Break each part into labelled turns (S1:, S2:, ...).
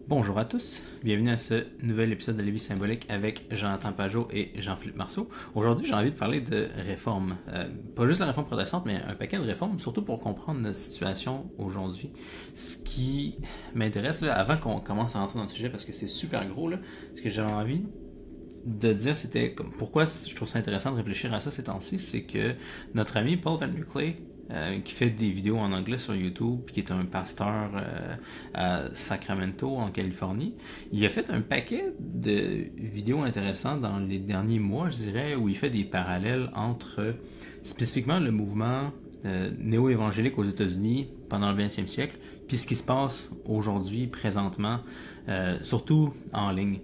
S1: Bonjour à tous, bienvenue à ce nouvel épisode de La vie symbolique avec Jonathan Pajot et Jean-Philippe Marceau. Aujourd'hui, j'ai envie de parler de réforme. Pas juste la réforme protestante, mais un paquet de réformes, surtout pour comprendre notre situation aujourd'hui. Ce qui m'intéresse, là, avant qu'on commence à rentrer dans le sujet, parce que c'est super gros, là, ce que j'avais envie de dire, c'était comme pourquoi je trouve ça intéressant de réfléchir à ça ces temps-ci, c'est que notre ami Paul Van Clay, qui fait des vidéos en anglais sur YouTube, qui est un pasteur à Sacramento, en Californie. Il a fait un paquet de vidéos intéressantes dans les derniers mois, je dirais, où il fait des parallèles entre spécifiquement le mouvement néo-évangélique aux États-Unis pendant le 20e siècle, puis ce qui se passe aujourd'hui, présentement, surtout en ligne.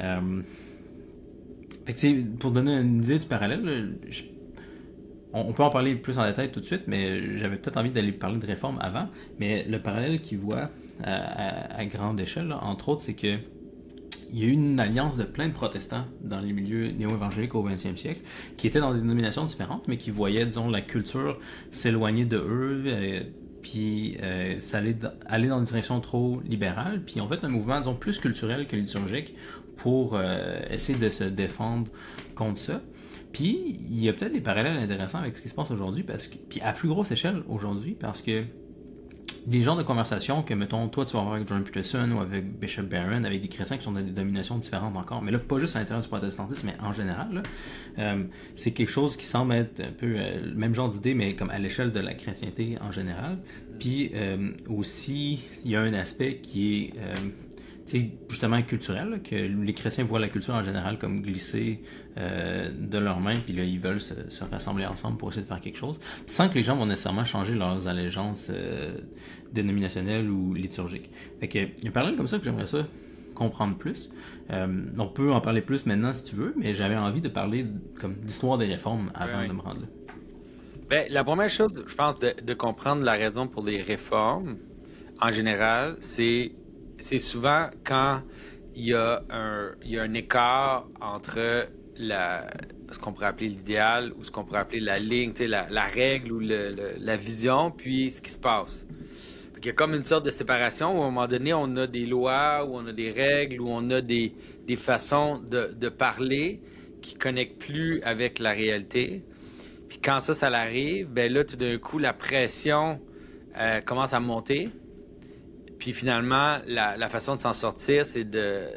S1: Fait que, pour donner une idée du parallèle, là, on peut en parler plus en détail tout de suite, mais j'avais peut-être envie d'aller parler de réforme avant. Mais le parallèle qu'il voit à grande échelle, là, entre autres, c'est que il y a eu une alliance de plein de protestants dans les milieux néo-évangéliques au 20e siècle, qui étaient dans des dénominations différentes, mais qui voyaient, disons, la culture s'éloigner de eux, puis ça aller dans une direction trop libérale, puis en fait un mouvement, disons, plus culturel que liturgique pour essayer de se défendre contre ça. Puis, il y a peut-être des parallèles intéressants avec ce qui se passe aujourd'hui, puis à plus grosse échelle aujourd'hui, parce que les genres de conversations que, mettons, toi, tu vas avoir avec Jordan Peterson ou avec Bishop Barron, avec des chrétiens qui sont dans des dominations différentes encore, mais là, pas juste à l'intérieur du protestantisme, mais en général, là, c'est quelque chose qui semble être un peu le même genre d'idée, mais comme à l'échelle de la chrétienté en général. Puis, aussi, il y a un aspect qui est justement culturel, là, que les chrétiens voient la culture en général comme glisser de leurs mains, puis là, ils veulent se rassembler ensemble pour essayer de faire quelque chose, sans que les gens vont nécessairement changer leurs allégeances dénominationnelles ou liturgiques. Fait que, il y a un parallèle comme ça que j'aimerais ça comprendre plus. On peut en parler plus maintenant si tu veux, mais j'avais envie de parler comme d'histoire des réformes avant de me rendre là.
S2: Ben, la première chose, je pense, de comprendre la raison pour les réformes, en général, c'est souvent quand il y a un écart entre ce qu'on pourrait appeler l'idéal ou ce qu'on pourrait appeler la ligne, la règle ou la vision, puis ce qui se passe. Il y a comme une sorte de séparation où à un moment donné, on a des lois, où on a des règles, où on a des façons de parler qui ne connectent plus avec la réalité. Puis quand ça arrive, ben là, tout d'un coup, la pression commence à monter. Puis finalement, la façon de s'en sortir, c'est de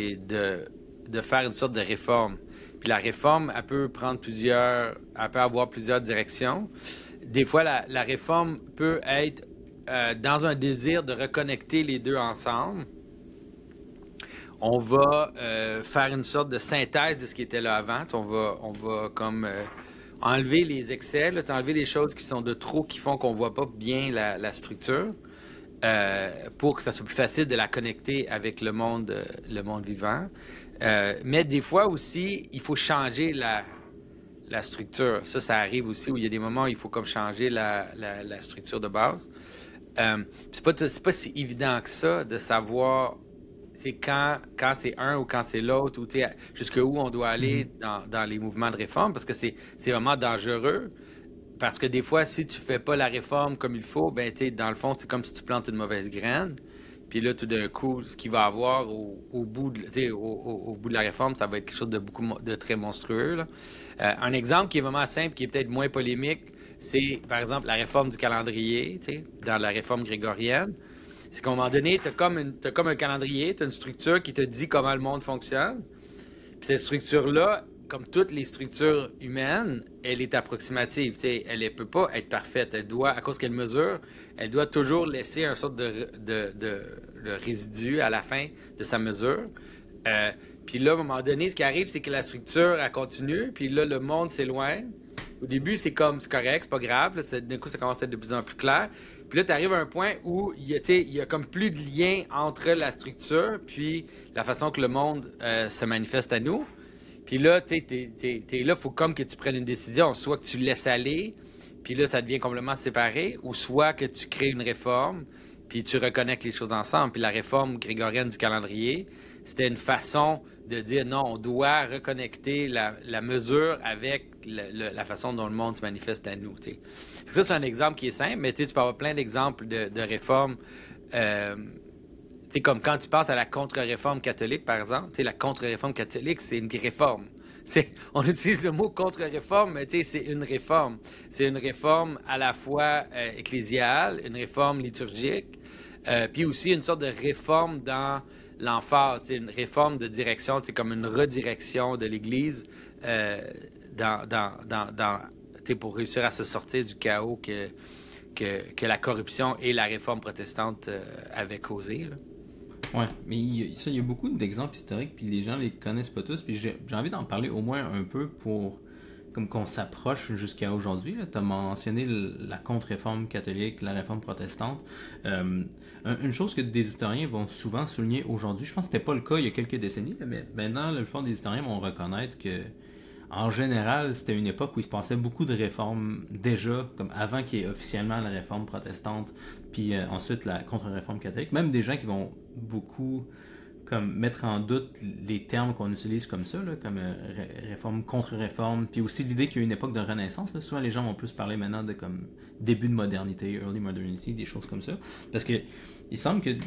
S2: faire une sorte de réforme. Puis la réforme, elle peut avoir plusieurs directions. Des fois, la réforme peut être dans un désir de reconnecter les deux ensemble. On va faire une sorte de synthèse de ce qui était là avant. On va comme enlever les excès, enlever les choses qui sont de trop, qui font qu'on voit pas bien la structure. Pour que ça soit plus facile de la connecter avec le monde vivant. Mais des fois aussi, il faut changer la structure. Ça arrive aussi où il y a des moments où il faut comme changer la structure de base. C'est pas si évident que ça de savoir quand c'est un ou quand c'est l'autre, ou jusqu'où on doit aller dans les mouvements de réforme, parce que c'est vraiment dangereux. Parce que des fois, si tu fais pas la réforme comme il faut, ben, dans le fond, c'est comme si tu plantes une mauvaise graine. Puis là, tout d'un coup, ce qu'il va avoir au bout de la réforme, ça va être quelque chose de très monstrueux, là. Un exemple qui est vraiment simple, qui est peut-être moins polémique, c'est, par exemple, la réforme du calendrier, dans la réforme grégorienne. C'est qu'à un moment donné, t'as comme un calendrier, tu as une structure qui te dit comment le monde fonctionne. Puis cette structure-là, comme toutes les structures humaines, elle est approximative. Elle ne peut pas être parfaite. Elle doit, à cause qu'elle mesure, elle doit toujours laisser un sorte de résidu à la fin de sa mesure. Puis là, à un moment donné, ce qui arrive, c'est que la structure, elle continue. Puis là, le monde s'éloigne. Au début, c'est correct, c'est pas grave. D'un coup, ça commence à être de plus en plus clair. Puis là, tu arrives à un point où il y a comme plus de lien entre la structure puis la façon que le monde se manifeste à nous. Puis là, t'es là, il faut comme que tu prennes une décision. Soit que tu laisses aller, puis là, ça devient complètement séparé, ou soit que tu crées une réforme, puis tu reconnectes les choses ensemble. Puis la réforme grégorienne du calendrier, c'était une façon de dire non, on doit reconnecter la mesure avec la façon dont le monde se manifeste à nous. Fait que ça, c'est un exemple qui est simple, mais tu peux avoir plein d'exemples de réformes C'est comme quand tu penses à la contre-réforme catholique, par exemple. La contre-réforme catholique, c'est une réforme. On utilise le mot contre-réforme, mais c'est une réforme. C'est une réforme à la fois ecclésiale, une réforme liturgique, puis aussi une sorte de réforme dans l'emphase. C'est une réforme de direction, c'est comme une redirection de l'Église pour réussir à se sortir du chaos que la corruption et la réforme protestante avaient causé. Là.
S1: Ouais, mais il y a beaucoup d'exemples historiques, puis les gens les connaissent pas tous, puis j'ai envie d'en parler au moins un peu pour comme qu'on s'approche jusqu'à aujourd'hui. Tu as mentionné la contre-réforme catholique, la réforme protestante. Une chose que des historiens vont souvent souligner aujourd'hui, je pense que c'était pas le cas il y a quelques décennies, là, mais maintenant, la plupart des historiens vont reconnaître que en général, c'était une époque où il se passait beaucoup de réformes déjà, comme avant qu'il y ait officiellement la réforme protestante, puis ensuite la contre-réforme catholique. Même des gens qui vont beaucoup comme mettre en doute les termes qu'on utilise comme ça, là, comme réforme, contre-réforme, puis aussi l'idée qu'il y a une époque de renaissance. Là. Souvent, les gens vont plus parler maintenant de comme début de modernité, early modernity, des choses comme ça. Parce que il semble que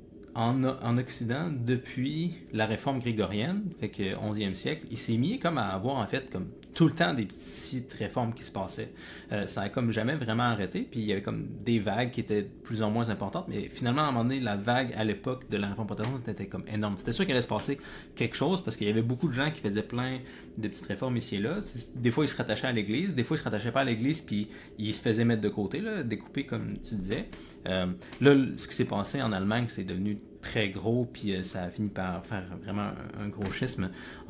S1: en Occident, depuis la réforme grégorienne, fait que 11e siècle, il s'est mis comme à avoir en fait comme tout le temps des petites réformes qui se passaient. Ça a comme jamais vraiment arrêté, puis il y avait comme des vagues qui étaient plus ou moins importantes, mais finalement, à un moment donné, la vague à l'époque de la réforme protestante était comme énorme. C'était sûr qu'il allait se passer quelque chose, parce qu'il y avait beaucoup de gens qui faisaient plein de petites réformes ici et là. Des fois, ils se rattachaient à l'Église, des fois, ils se rattachaient pas à l'Église, puis ils se faisaient mettre de côté, là, découper comme tu disais. Là, ce qui s'est passé en Allemagne, c'est devenu très gros, puis ça a fini par faire vraiment un gros schisme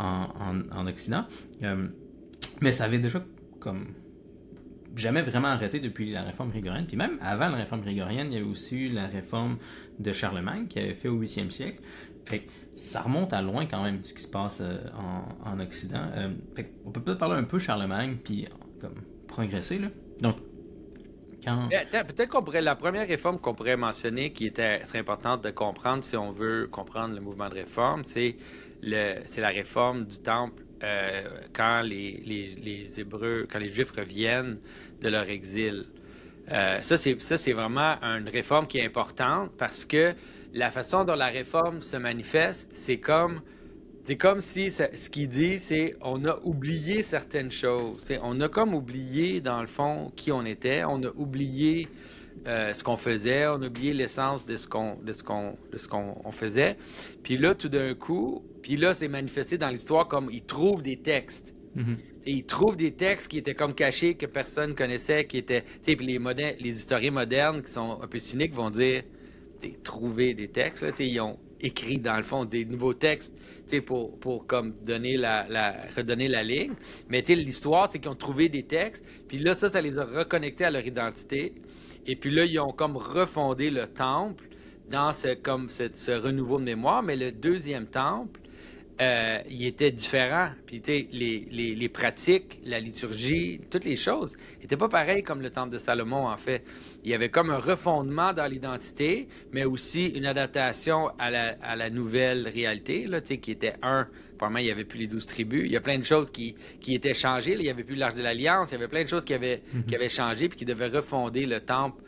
S1: en Occident. Mais ça avait déjà comme jamais vraiment arrêté depuis la réforme grégorienne. Puis même avant la réforme grégorienne, il y avait aussi eu la réforme de Charlemagne qui avait fait au 8e siècle. Fait que ça remonte à loin quand même ce qui se passe en Occident. Fait on peut peut-être parler un peu Charlemagne, puis comme progresser, là. Donc,
S2: peut-être qu'on pourrait, la première réforme qu'on pourrait mentionner, qui serait importante de comprendre si on veut comprendre le mouvement de réforme, c'est la réforme du temple quand les Hébreux, quand les Juifs reviennent de leur exil. Ça, c'est vraiment une réforme qui est importante parce que la façon dont la réforme se manifeste, c'est comme si ce qu'il dit, c'est on a oublié certaines choses. On a comme oublié, dans le fond, qui on était. On a oublié ce qu'on faisait. On a oublié l'essence de ce qu'on faisait. Puis là, tout d'un coup, c'est manifesté dans l'histoire comme ils trouvent des textes.
S1: mm-hmm.
S2: Ils trouvent des textes qui étaient comme cachés, que personne connaissait, qui étaient... Puis les historiens modernes qui sont un peu cyniques vont dire trouver des textes. Là, ils ont écrit, dans le fond, des nouveaux textes pour comme redonner la ligne. Mais l'histoire, c'est qu'ils ont trouvé des textes, puis là, ça les a reconnectés à leur identité. Et puis là, ils ont comme refondé le temple dans ce renouveau de mémoire. Mais le deuxième temple, il était différent. Puis, les pratiques, la liturgie, toutes les choses n'étaient pas pareilles comme le temple de Salomon, en fait. Il y avait comme un refondement dans l'identité, mais aussi une adaptation à la nouvelle réalité, là, qui était probablement, il n'y avait plus les 12 tribus. Il y a plein de choses qui étaient changées. Là. Il n'y avait plus l'Arche de l'Alliance. Il y avait plein de choses qui avaient changé puis qui devaient refonder le temple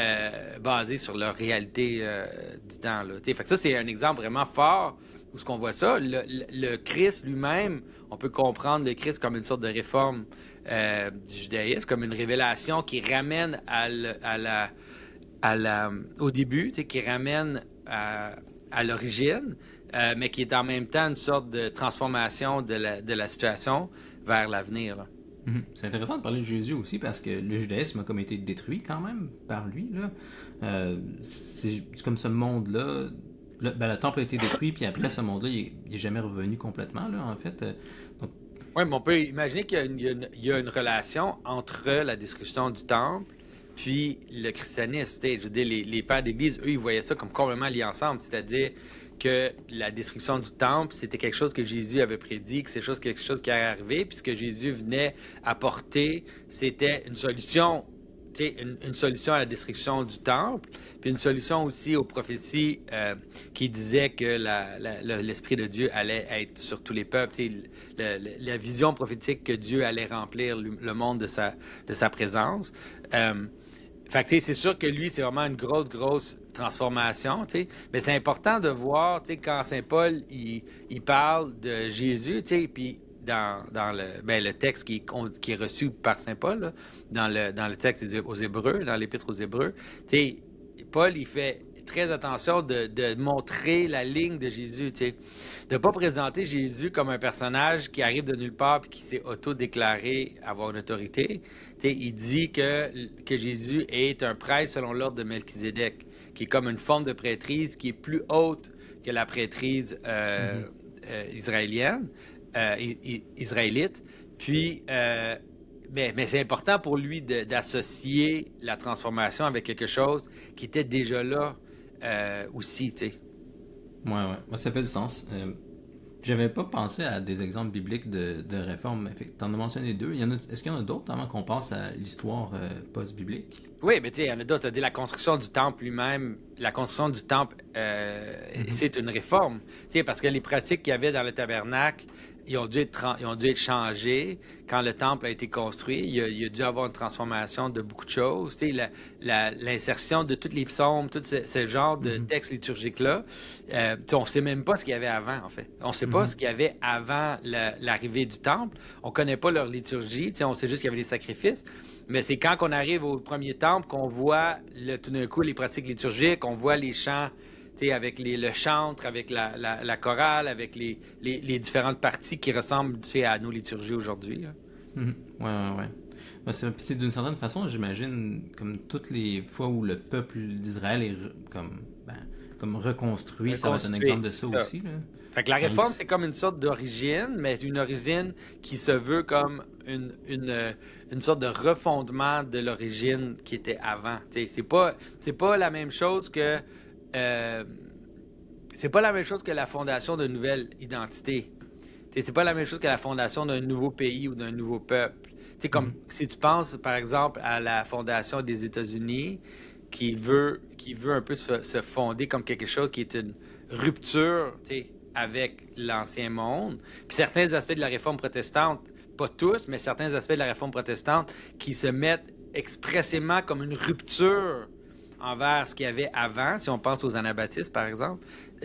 S2: basé sur leur réalité du temps. Là. Fait que ça, c'est un exemple vraiment fort où ce qu'on voit ça. Le Christ lui-même, on peut comprendre le Christ comme une sorte de réforme du judaïsme, comme une révélation qui ramène au début, qui ramène à l'origine, mais qui est en même temps une sorte de transformation de la situation vers l'avenir. Là.
S1: Mm-hmm. C'est intéressant de parler de Jésus aussi parce que le judaïsme a comme été détruit quand même par lui. Là. C'est comme ce monde-là. Le temple a été détruit, puis après ce monde-là, il n'est jamais revenu complètement, là, en fait.
S2: Oui, mais on peut imaginer qu'il y a une relation entre la destruction du temple puis le christianisme. Je veux dire, les pères d'Église, eux, ils voyaient ça comme complètement lié ensemble, c'est-à-dire que la destruction du temple, c'était quelque chose que Jésus avait prédit, que c'est quelque chose qui allait arriver, puis ce que Jésus venait apporter, c'était une solution. Une solution à la destruction du temple, puis une solution aussi aux prophéties qui disaient que l'Esprit de Dieu allait être sur tous les peuples, la vision prophétique que Dieu allait remplir le monde de sa présence. Fait que, tu sais, c'est sûr que lui, c'est vraiment une grosse transformation, tu sais. Mais c'est important de voir, tu sais, quand Saint Paul, il parle de Jésus, tu sais, puis dans le texte qui est reçu par Saint Paul, là, dans le texte aux Hébreux, dans l'Épître aux Hébreux, tu sais, Paul, il fait très attention de montrer la ligne de Jésus, tu sais. De ne pas présenter Jésus comme un personnage qui arrive de nulle part et qui s'est auto-déclaré avoir une autorité. Tu sais, il dit que Jésus est un prêtre selon l'ordre de Melchizedek, qui est comme une forme de prêtrise qui est plus haute que la prêtrise israélienne, israélite. Puis, mais c'est important pour lui d'associer la transformation avec quelque chose qui était déjà là aussi, tu sais.
S1: Ouais, ouais. Moi, ça fait du sens. J'avais pas pensé à des exemples bibliques de réforme. Tu en as mentionné deux. Est-ce qu'il y en a d'autres avant qu'on passe à l'histoire post-biblique?
S2: Oui, mais tu sais, il y en a d'autres. Tu as dit la construction du temple lui-même. La construction du temple, c'est une réforme. Tu sais, parce que les pratiques qu'il y avait dans le tabernacle, ils ont dû être changées quand le temple a été construit. Il a dû avoir une transformation de beaucoup de choses. Tu sais, l'insertion de tous les psaumes, tout ce genre de textes liturgiques-là, on ne sait même pas ce qu'il y avait avant, en fait. On ne sait pas ce qu'il y avait avant l'arrivée du temple. On ne connaît pas leur liturgie. Tu sais, on sait juste qu'il y avait des sacrifices. Mais c'est quand on arrive au premier temple qu'on voit tout d'un coup les pratiques liturgiques, on voit les chants, avec le chantre, avec la chorale, avec les différentes parties qui ressemblent à nos liturgies aujourd'hui.
S1: Ouais, ouais, ouais. Ben, c'est d'une certaine façon, j'imagine, comme toutes les fois où le peuple d'Israël est comme reconstruit, ça va être un exemple de ça aussi. Là.
S2: Fait que la réforme, c'est comme une sorte d'origine, mais une origine qui se veut comme une sorte de refondement de l'origine qui était avant. C'est pas la même chose que c'est pas la même chose que la fondation d'une nouvelle identité. C'est pas la même chose que la fondation d'un nouveau pays ou d'un nouveau peuple. Comme si tu penses, par exemple, à la fondation des États-Unis qui veut un peu se fonder comme quelque chose qui est une rupture avec l'ancien monde. Puis certains aspects de la réforme protestante, pas tous, mais certains aspects de la réforme protestante qui se mettent expressément comme une rupture envers ce qu'il y avait avant, si on pense aux anabaptistes, par exemple.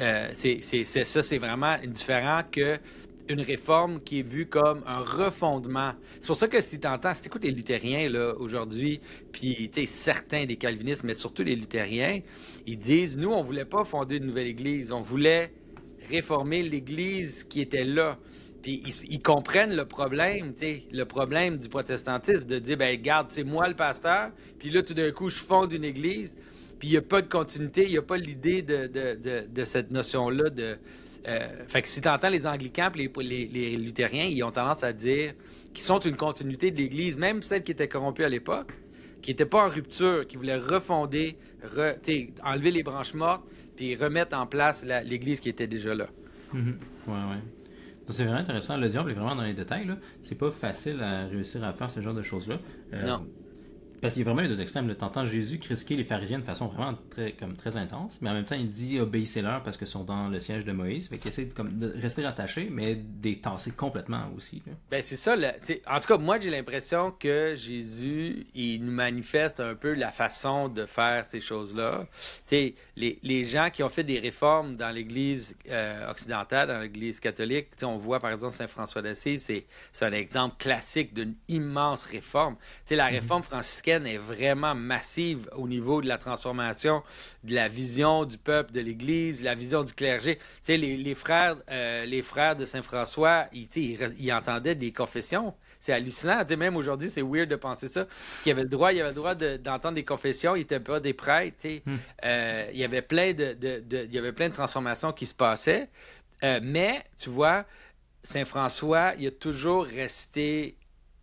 S2: C'est vraiment différent qu'une réforme qui est vue comme un refondement. C'est pour ça que si tu écoutes les luthériens là, aujourd'hui, puis certains des calvinistes, mais surtout les luthériens, ils disent, nous, on voulait pas fonder une nouvelle église, on voulait réformer l'église qui était là. Puis ils comprennent le problème du protestantisme, de dire, ben regarde, c'est moi le pasteur, puis là, tout d'un coup, je fonde une église, puis il n'y a pas de continuité, il n'y a pas l'idée de cette notion-là de... fait que si tu entends les anglicans et les luthériens, ils ont tendance à dire qu'ils sont une continuité de l'Église, même celle qui était corrompue à l'époque, qui n'était pas en rupture, qui voulait refonder, enlever les branches mortes, puis remettre en place l'Église qui était déjà là.
S1: Ouais, ouais. C'est vraiment intéressant. Le diable est vraiment dans les détails. Là. C'est pas facile à réussir à faire ce genre de choses-là.
S2: Non.
S1: Parce qu'il y a vraiment les deux extrêmes. T'entends Jésus critiquer les pharisiens de façon vraiment très intense, mais en même temps, il dit obéissez-leur parce qu'ils sont dans le siège de Moïse. Fait qu'il essaie de rester rattaché, mais des tasser complètement aussi. Là.
S2: Ben c'est ça. En tout cas, moi, j'ai l'impression que Jésus, il nous manifeste un peu la façon de faire ces choses-là. Les gens qui ont fait des réformes dans l'Église occidentale, dans l'Église catholique, on voit par exemple Saint François d'Assise, c'est un exemple classique d'une immense réforme. La réforme franciscaine est vraiment massive au niveau de la transformation de la vision du peuple, de l'Église, la vision du clergé. Les frères de Saint-François, ils entendaient des confessions. C'est hallucinant. Même aujourd'hui, c'est weird de penser ça. Il y avait le droit d'entendre des confessions. Ils n'étaient pas des prêtres. Il y avait plein de transformations qui se passaient. Mais, tu vois, Saint-François, il a toujours resté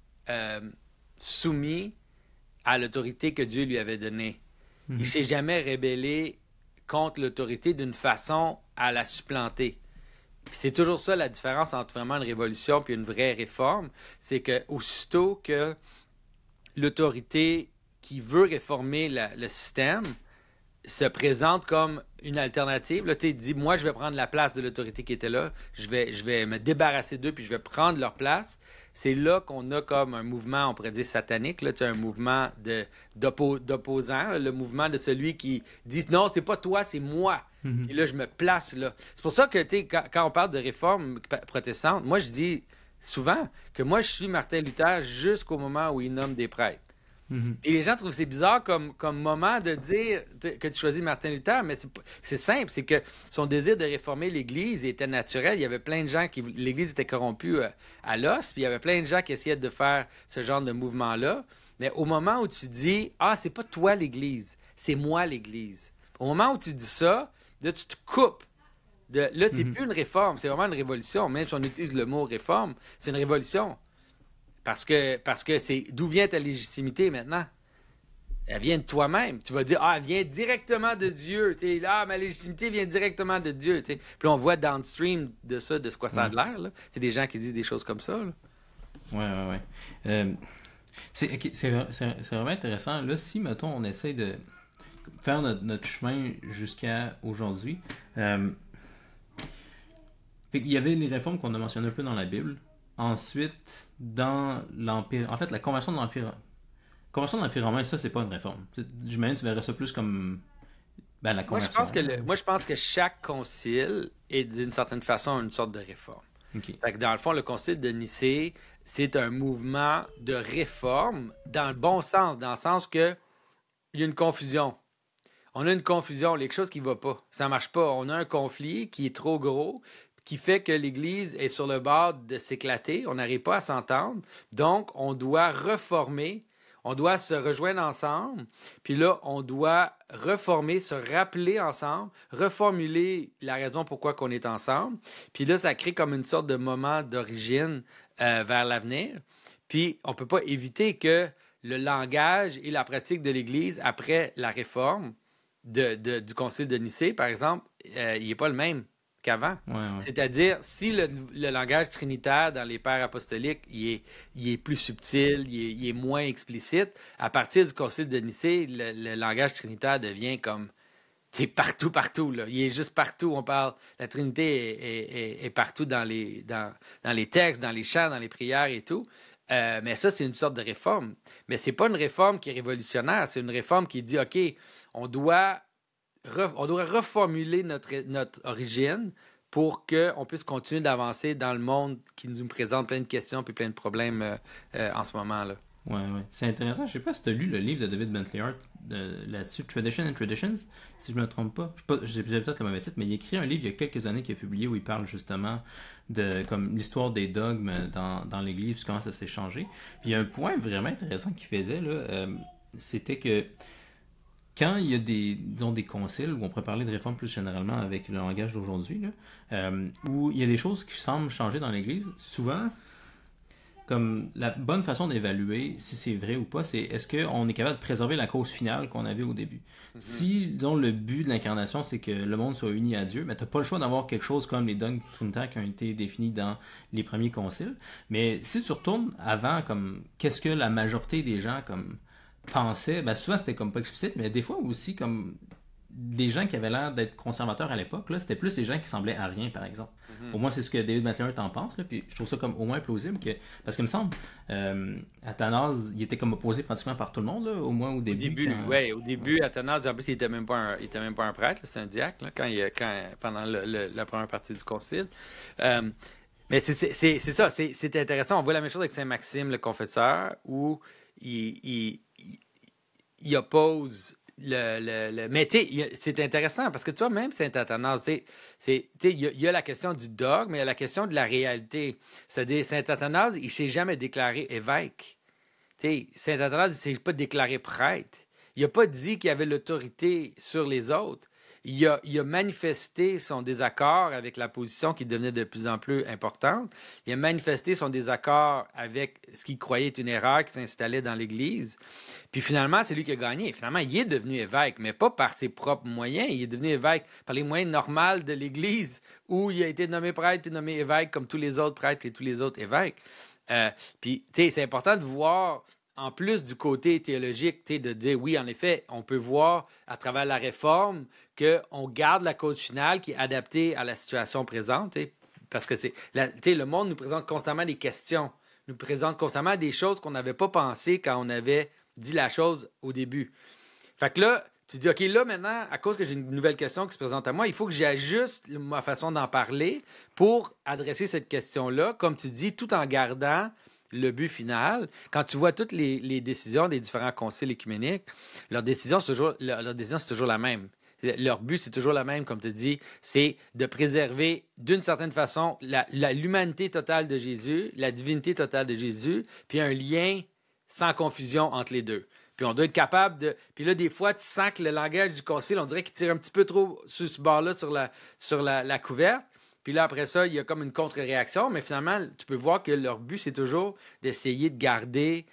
S2: soumis à l'autorité que Dieu lui avait donnée. Il ne s'est jamais rébellé contre l'autorité d'une façon à la supplanter. Puis c'est toujours ça la différence entre vraiment une révolution et une vraie réforme, c'est que aussitôt que l'autorité qui veut réformer le système se présente comme une alternative, là, tu sais, dit, moi, je vais prendre la place de l'autorité qui était là, je vais me débarrasser d'eux, puis je vais prendre leur place. C'est là qu'on a comme un mouvement, on pourrait dire satanique, là, tu sais, un mouvement d'opposant, là, le mouvement de celui qui dit, non, c'est pas toi, c'est moi. Puis là, je me place là. C'est pour ça que, tu sais, quand on parle de réforme protestante, moi, je dis souvent que moi, je suis Martin Luther jusqu'au moment où il nomme des prêtres. Et les gens trouvent que c'est bizarre comme moment de dire que tu choisis Martin Luther, mais c'est simple, c'est que son désir de réformer l'Église était naturel. Il y avait plein de gens l'Église était corrompue à l'os, puis il y avait plein de gens qui essayaient de faire ce genre de mouvement-là. Mais au moment où tu dis, ah, c'est pas toi l'Église, c'est moi l'Église. Au moment où tu dis ça, là, tu te coupes. Là, c'est plus une réforme, c'est vraiment une révolution. Même si on utilise le mot réforme, c'est une révolution. Parce que c'est d'où vient ta légitimité maintenant? Elle vient de toi-même. Tu vas dire, ah, elle vient directement de Dieu. Tu sais, là, ma légitimité vient directement de Dieu. Tu sais. Puis là, on voit downstream de ça, de ce quoi ça a l'air. C'est des gens qui disent des choses comme ça. Là.
S1: Ouais. C'est vraiment intéressant. Là, si, mettons, on essaie de faire notre chemin jusqu'à aujourd'hui, il y avait les réformes qu'on a mentionnées un peu dans la Bible. Ensuite, dans l'Empire... En fait, la Convention de l'Empire... Convention de l'Empire romain, ça, c'est pas une réforme. J'imagine que tu verrais ça plus comme la Convention.
S2: Moi, je pense que chaque concile est, d'une certaine façon, une sorte de réforme.
S1: Okay.
S2: Fait que dans le fond, le concile de Nicée, c'est un mouvement de réforme dans le bon sens, dans le sens que il y a une confusion. On a une confusion, quelque chose qui ne va pas. Ça ne marche pas. On a un conflit qui est trop gros, qui fait que l'Église est sur le bord de s'éclater. On n'arrive pas à s'entendre. Donc, on doit reformer. On doit se rejoindre ensemble. Puis là, on doit reformer, se rappeler ensemble, reformuler la raison pourquoi on est ensemble. Puis là, ça crée comme une sorte de moment d'origine vers l'avenir. Puis, on ne peut pas éviter que le langage et la pratique de l'Église après la réforme du Concile de Nicée, par exemple, il n'est pas le même qu'avant.
S1: Ouais.
S2: C'est-à-dire, si le langage trinitaire dans les pères apostoliques, il est plus subtil, il est moins explicite, à partir du Concile de Nicée, le langage trinitaire devient comme... C'est partout, là. Il est juste partout. On parle... La Trinité est partout dans les textes, dans les chants, dans les prières et tout. Mais ça, c'est une sorte de réforme. Mais c'est pas une réforme qui est révolutionnaire. C'est une réforme qui dit, OK, on doit reformuler notre origine pour qu'on puisse continuer d'avancer dans le monde qui nous présente plein de questions et plein de problèmes en ce moment-là.
S1: Ouais. C'est intéressant. Je sais pas si tu as lu le livre de David Bentley Hart là-dessus, Tradition and Traditions, si je me trompe pas. J'ai peut-être le mauvais titre, mais il a écrit un livre il y a quelques années qu'il a publié où il parle justement de comme l'histoire des dogmes dans l'Église, puis comment ça s'est changé. Puis il y a un point vraiment intéressant qu'il faisait, là, c'était que quand il y a des conciles, où on pourrait parler de réforme plus généralement avec le langage d'aujourd'hui, là, où il y a des choses qui semblent changer dans l'Église, souvent... Comme la bonne façon d'évaluer si c'est vrai ou pas, c'est est-ce qu'on est capable de préserver la cause finale qu'on avait au début. Si, disons, le but de l'incarnation, c'est que le monde soit uni à Dieu, mais tu n'as pas le choix d'avoir quelque chose comme les dogmes trinitaires qui ont été définis dans les premiers conciles. Mais si tu retournes avant, comme qu'est-ce que la majorité des gens comme pensaient, ben souvent c'était comme pas explicite, mais des fois aussi comme les gens qui avaient l'air d'être conservateurs à l'époque, là, c'était plus les gens qui semblaient à rien, par exemple. Au moins, c'est ce que David Bentley t'en pense, là, puis je trouve ça comme au moins plausible, parce qu'il me semble, Athanase, il était comme opposé pratiquement par tout le monde, là, au moins au début.
S2: Au début, Athanase, en plus, il était même pas un prêtre, c'était un diacre, là, pendant la première partie du concile. Mais c'est ça, c'est intéressant. On voit la même chose avec Saint Maxime, le confesseur, où il oppose... Mais tu sais, c'est intéressant parce que tu vois, même Saint Athanase, il y a la question du dogme, mais il y a la question de la réalité. C'est-à-dire, Saint Athanase, il ne s'est jamais déclaré évêque. Saint Athanase, il ne s'est pas déclaré prêtre. Il n'a pas dit qu'il avait l'autorité sur les autres. Il a manifesté son désaccord avec la position qui devenait de plus en plus importante. Il a manifesté son désaccord avec ce qu'il croyait être une erreur qui s'installait dans l'Église. Puis finalement, c'est lui qui a gagné. Finalement, il est devenu évêque, mais pas par ses propres moyens. Il est devenu évêque par les moyens normaux de l'Église, où il a été nommé prêtre puis nommé évêque comme tous les autres prêtres et tous les autres évêques. Puis, tu sais, c'est important de voir en plus du côté théologique, de dire oui, en effet, on peut voir à travers la réforme qu'on garde la cause finale qui est adaptée à la situation présente, parce que le monde nous présente constamment des questions, nous présente constamment des choses qu'on n'avait pas pensées quand on avait dit la chose au début. Fait que là, tu dis, OK, là, maintenant, à cause que j'ai une nouvelle question qui se présente à moi, il faut que j'ajuste ma façon d'en parler pour adresser cette question-là, comme tu dis, tout en gardant le but final. Quand tu vois toutes les décisions des différents conciles écuméniques, leur décision, c'est toujours la même. Leur but, c'est toujours la même, comme tu dis, c'est de préserver, d'une certaine façon, l'humanité totale de Jésus, la divinité totale de Jésus, puis un lien sans confusion entre les deux. Puis on doit être capable de... Puis là, des fois, tu sens que le langage du concile, on dirait qu'il tire un petit peu trop sur ce bord-là, sur la couverte. Puis là, après ça, il y a comme une contre-réaction. Mais finalement, tu peux voir que leur but, c'est toujours d'essayer de garder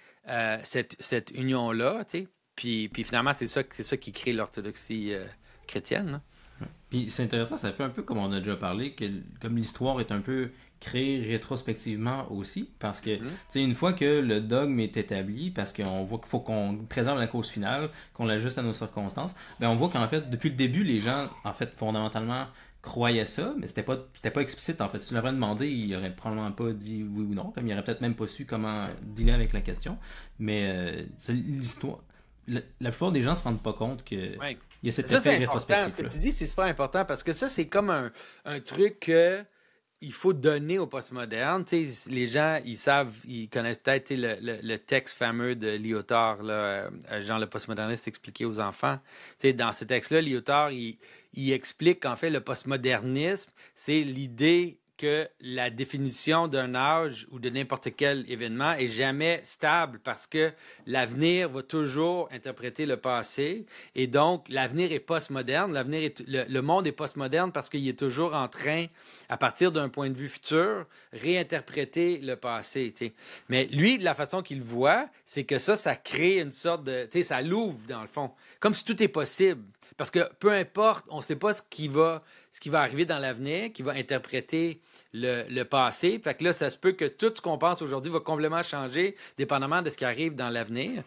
S2: cette union-là, tu sais. Puis finalement, c'est ça qui crée l'orthodoxie chrétienne, là.
S1: Puis c'est intéressant, ça fait un peu comme on a déjà parlé, que comme l'histoire est un peu créée rétrospectivement aussi, parce que, tu sais, une fois que le dogme est établi, parce qu'on voit qu'il faut qu'on préserve la cause finale, qu'on l'ajuste à nos circonstances, ben on voit qu'en fait, depuis le début, les gens, en fait, fondamentalement, croyaient ça, mais c'était pas explicite, en fait. Si tu l'aurais demandé, il aurait probablement pas dit oui ou non, comme il aurait peut-être même pas su comment dealer avec la question, mais l'histoire... La plupart des gens se rendent pas compte que il y a cet effet rétrospectif.
S2: Ce que tu dis, c'est super important parce que ça, c'est comme un truc que il faut donner au postmoderne. Tu sais, les gens, ils connaissent peut-être le texte fameux de Lyotard, là, genre le postmoderniste expliqué aux enfants. Tu sais, dans ce texte-là, Lyotard, il explique qu'en fait, le postmodernisme, c'est l'idée que la définition d'un âge ou de n'importe quel événement est jamais stable parce que l'avenir va toujours interpréter le passé et donc l'avenir est postmoderne. Le monde est postmoderne parce qu'il est toujours en train, à partir d'un point de vue futur, réinterpréter le passé. T'sais. Mais lui, de la façon qu'il voit, c'est que ça crée une sorte de... ça l'ouvre dans le fond. Comme si tout est possible. Parce que peu importe, on ne sait pas ce qui va arriver dans l'avenir, qui va interpréter le passé. Fait que là, ça se peut que tout ce qu'on pense aujourd'hui va complètement changer, dépendamment de ce qui arrive dans l'avenir.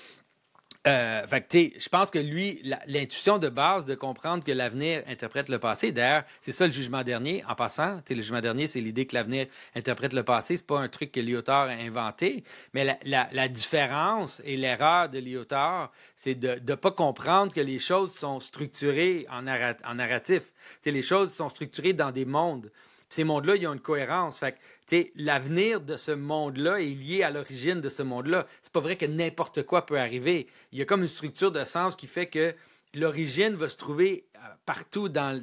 S2: Fait que, tu sais, je pense que lui, l'intuition de base de comprendre que l'avenir interprète le passé, d'ailleurs, c'est ça le jugement dernier, en passant. Tu sais, le jugement dernier, c'est l'idée que l'avenir interprète le passé. C'est pas un truc que Lyotard a inventé, mais la différence et l'erreur de Lyotard, c'est de ne pas comprendre que les choses sont structurées en narratif. Tu sais, les choses sont structurées dans des mondes. Puis ces mondes-là, ils ont une cohérence. Fait que, l'avenir de ce monde-là est lié à l'origine de ce monde-là. C'est pas vrai que n'importe quoi peut arriver. Il y a comme une structure de sens qui fait que l'origine va se trouver partout dans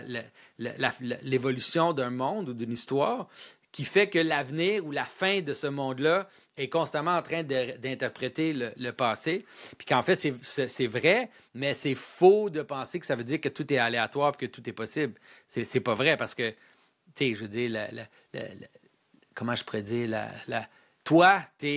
S2: l'évolution d'un monde ou d'une histoire, qui fait que l'avenir ou la fin de ce monde-là est constamment en train d'interpréter le passé. Puis qu'en fait, c'est vrai, mais c'est faux de penser que ça veut dire que tout est aléatoire et que tout est possible. C'est pas vrai parce que tu sais, je veux dire, comment je pourrais dire, toi,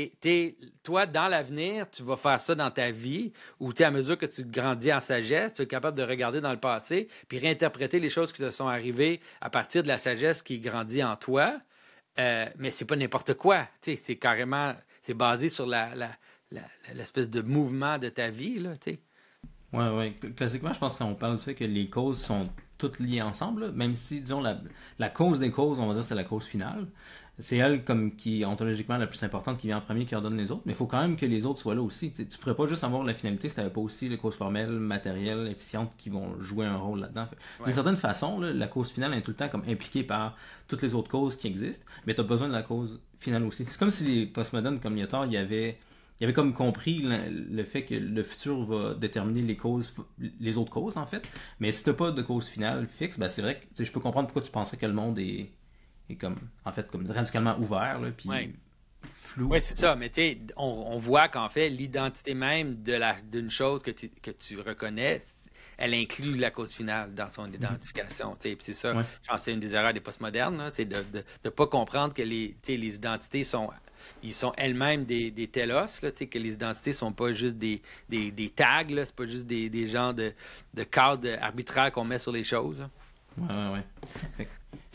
S2: dans l'avenir, tu vas faire ça dans ta vie, ou à mesure que tu grandis en sagesse, tu es capable de regarder dans le passé, puis réinterpréter les choses qui te sont arrivées à partir de la sagesse qui grandit en toi. Mais c'est pas n'importe quoi. C'est carrément, c'est basé sur l'espèce de mouvement de ta vie, là, tu sais.
S1: Ouais. Classiquement, je pense qu'on parle du fait que les causes sont toutes liées ensemble, là. Même si, disons, la cause des causes, on va dire, c'est la cause finale. C'est elle comme qui est ontologiquement la plus importante, qui vient en premier, qui ordonne les autres. Mais il faut quand même que les autres soient là aussi. Tu pourrais pas juste avoir la finalité si tu n'avais pas aussi les causes formelles, matérielles, efficientes qui vont jouer un rôle là-dedans. D'une certaine façon, là, la cause finale est tout le temps comme impliquée par toutes les autres causes qui existent, mais tu as besoin de la cause finale aussi. C'est comme si les postmodernes comme Lyotard, il avait comme compris le fait que le futur va déterminer les autres causes, en fait. Mais si t'as pas de cause finale fixe, ben c'est vrai que je peux comprendre pourquoi tu penserais que le monde est comme, en fait, comme radicalement ouvert, là, puis flou.
S2: Oui, c'est ça. Mais tu sais, on voit qu'en fait, l'identité même d'une chose que tu reconnais, elle inclut la cause finale dans son identification. Puis c'est ça, je pense que c'est une des erreurs des postmodernes, là, c'est de ne pas comprendre que les identités sont elles-mêmes des telos, là, que les identités sont pas juste des tags, là, c'est pas juste des genres de cadres arbitraires qu'on met sur les choses. Là.
S1: Ouais.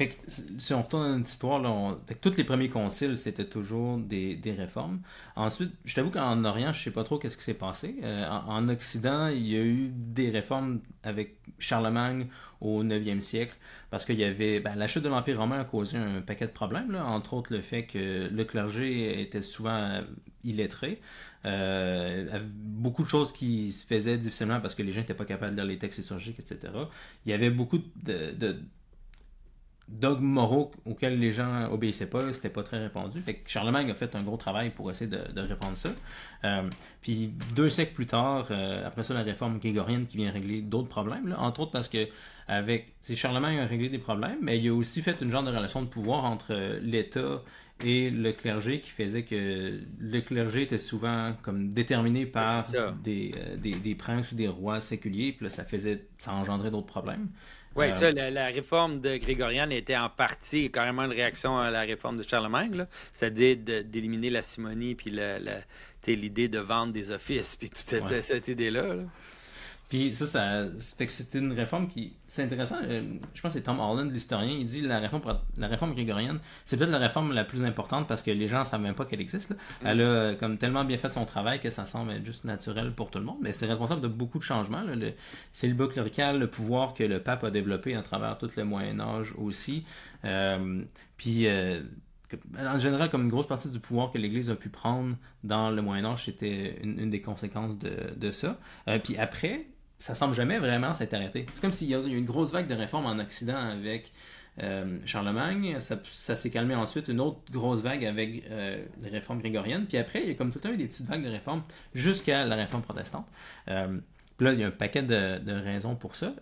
S1: Fait que, si on retourne dans notre histoire, là, fait que tous les premiers conciles, c'était toujours des réformes. Ensuite, je t'avoue qu'en Orient, je sais pas trop qu'est-ce qui s'est passé. En Occident, il y a eu des réformes avec Charlemagne au 9e siècle, parce qu'il y avait la chute de l'Empire romain a causé un paquet de problèmes, là, entre autres le fait que le clergé était souvent illettré. Beaucoup de choses qui se faisaient difficilement parce que les gens n'étaient pas capables de lire les textes liturgiques, etc. Il y avait beaucoup de dogmes moraux auxquels les gens obéissaient pas, c'était pas très répandu. Fait que Charlemagne a fait un gros travail pour essayer de répandre ça. Puis 2 siècles plus tard, après ça, la réforme grégorienne qui vient régler d'autres problèmes, là, entre autres parce que Charlemagne a réglé des problèmes, mais il a aussi fait une genre de relation de pouvoir entre l'État et le clergé qui faisait que le clergé était souvent comme déterminé par des princes ou des rois séculiers, puis là, ça engendrait d'autres problèmes.
S2: Oui, ça, la réforme de Grégorienne était en partie carrément une réaction à la réforme de Charlemagne, là. C'est-à-dire d'éliminer la simonie, puis l'idée de vendre des offices, puis toute cette idée-là. Là.
S1: Puis ça fait que c'était une réforme qui... C'est intéressant, je pense que c'est Tom Holland, l'historien, il dit la réforme grégorienne, c'est peut-être la réforme la plus importante parce que les gens ne savent même pas qu'elle existe. Là. Elle a comme tellement bien fait son travail que ça semble être juste naturel pour tout le monde, mais c'est responsable de beaucoup de changements. Là. Le célibat clérical, le pouvoir que le pape a développé à travers tout le Moyen-Âge aussi. Puis... en général, comme une grosse partie du pouvoir que l'Église a pu prendre dans le Moyen-Âge, c'était une des conséquences de ça. Puis après, ça semble jamais vraiment s'être arrêté. C'est comme s'il y a eu une grosse vague de réformes en Occident avec Charlemagne. Ça s'est calmé ensuite, une autre grosse vague avec les réformes grégoriennes. Puis après, il y a comme tout le temps eu des petites vagues de réformes jusqu'à la réforme protestante. Puis là, il y a un paquet de raisons pour ça.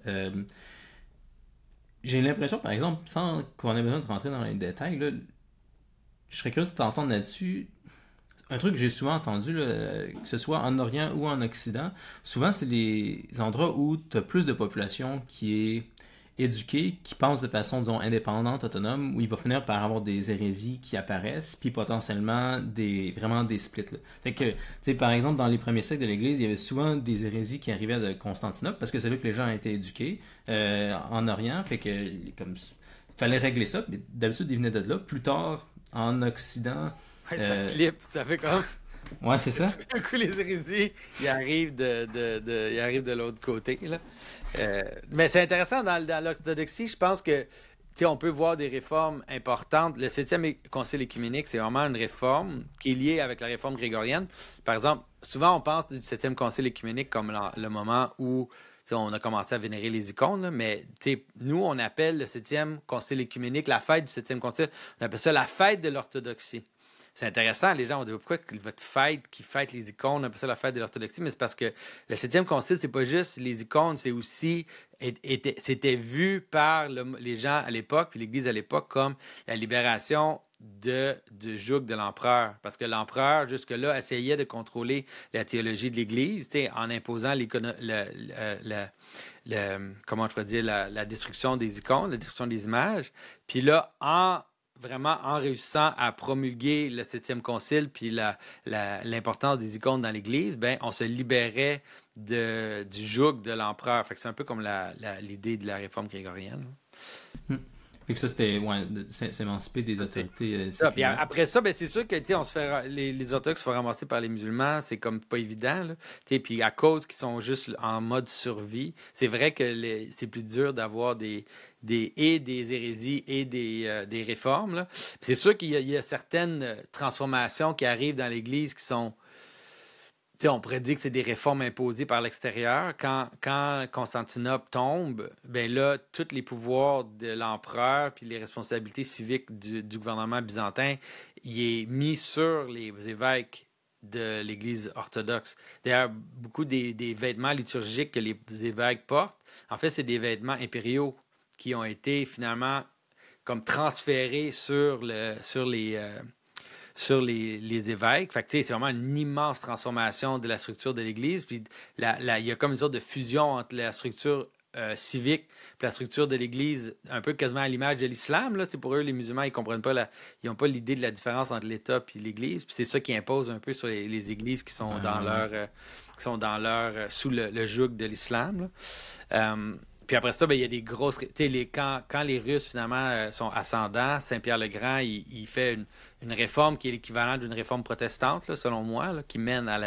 S1: J'ai l'impression, par exemple, sans qu'on ait besoin de rentrer dans les détails, là, je serais curieux de t'entendre là-dessus. Un truc que j'ai souvent entendu, là, que ce soit en Orient ou en Occident, souvent c'est les endroits où tu as plus de population qui est éduquée, qui pense de façon, disons, indépendante, autonome, où il va finir par avoir des hérésies qui apparaissent, puis potentiellement vraiment des splits. Là. Fait que, tu sais, par exemple, dans les premiers siècles de l'Église, il y avait souvent des hérésies qui arrivaient de Constantinople, parce que c'est là que les gens étaient éduqués, en Orient, fait que, comme, fallait régler ça, mais d'habitude, ils venaient de là. Plus tard, en Occident,
S2: ouais, ça flippe, ça fait comme...
S1: Ouais, c'est ça.
S2: Un coup, les hérésies, ils arrivent ils arrivent de l'autre côté. Là. Mais c'est intéressant, dans l'orthodoxie, je pense que on peut voir des réformes importantes. Le 7e Concile écuménique, c'est vraiment une réforme qui est liée avec la réforme grégorienne. Par exemple, souvent on pense du 7e Concile écuménique comme le moment où on a commencé à vénérer les icônes, là, mais nous, on appelle le 7e Concile écuménique, la fête du 7e Concile, on appelle ça la fête de l'orthodoxie. C'est intéressant, les gens vont dire pourquoi votre fête qui fête les icônes, on appelle ça la fête de l'orthodoxie, mais c'est parce que le 7e Concile, c'est pas juste les icônes, c'est aussi, c'était vu par les gens à l'époque, puis l'Église à l'époque, comme la libération du joug de l'empereur. Parce que l'empereur, jusque-là, essayait de contrôler la théologie de l'Église, en imposant comment je pourrais dire, la destruction des icônes, la destruction des images. Puis là, en réussissant à promulguer le 7e concile puis l'importance des icônes dans l'Église, ben on se libérait du joug de l'empereur. Fait que c'est un peu comme l'idée de la réforme grégorienne.
S1: Fait que ça, c'était s'émanciper des autorités.
S2: Puis après ça, ben, c'est sûr que les orthodoxes se font ramasser par les musulmans, c'est comme pas évident. Puis à cause qu'ils sont juste en mode survie, c'est vrai que c'est plus dur d'avoir des hérésies et des réformes. Là. C'est sûr qu'il y a certaines transformations qui arrivent dans l'Église qui sont... on pourrait dire que c'est des réformes imposées par l'extérieur. Quand Constantinople tombe, ben là, tous les pouvoirs de l'empereur puis les responsabilités civiques du gouvernement byzantin, il est mis sur les évêques de l'Église orthodoxe. D'ailleurs, beaucoup des vêtements liturgiques que les évêques portent, en fait, c'est des vêtements impériaux qui ont été finalement comme transférés sur les évêques. Fait que, c'est vraiment une immense transformation de la structure de l'Église. Puis il y a comme une sorte de fusion entre la structure civique et la structure de l'Église, un peu quasiment à l'image de l'islam. Là. Pour eux, les musulmans, ils comprennent pas ils n'ont pas l'idée de la différence entre l'État et l'Église. Puis c'est ça qui impose un peu sur les églises qui sont sous le joug de l'islam. Puis après ça, ben, il y a des grosses... Quand les Russes, finalement, sont ascendants, Saint-Pierre-le-Grand, il fait une réforme qui est l'équivalent d'une réforme protestante, là, selon moi, là, qui mène à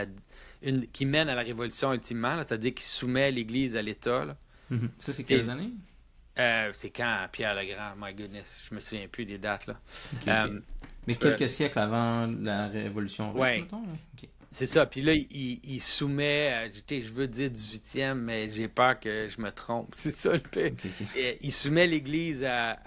S2: la révolution ultimement, là, c'est-à-dire qui soumet l'Église à l'État. Là.
S1: Ça, c'est quelles années?
S2: C'est quand Pierre-le-Grand, my goodness, je me souviens plus des dates. Là.
S1: Mais quelques siècles avant la Révolution russe, mettons? Okay.
S2: C'est ça. Puis là, il soumet, je veux dire 18e, mais j'ai peur que je me trompe. C'est ça le pire. Okay. Il soumet l'Église